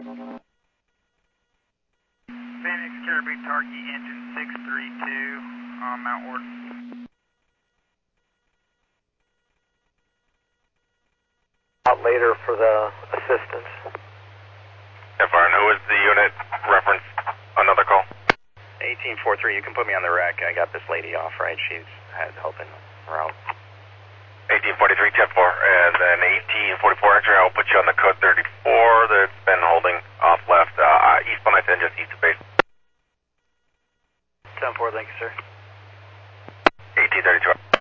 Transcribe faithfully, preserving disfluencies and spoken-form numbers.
Phoenix Kirby Tarky engine six three two on Mount Ward. Out later for the assistance. F R, and who is the unit reference? Another call? eighteen forty-three, you can put me on the rack. I got this lady off, right? She's has helping around. eighteen forty-three, ten four, and then eighteen forty-four X-ray, I'll put you on the code thirty-four that's been holding off left, uh, eastbound I ten, just east of base. ten four, thank you, sir. eighteen thirty-two.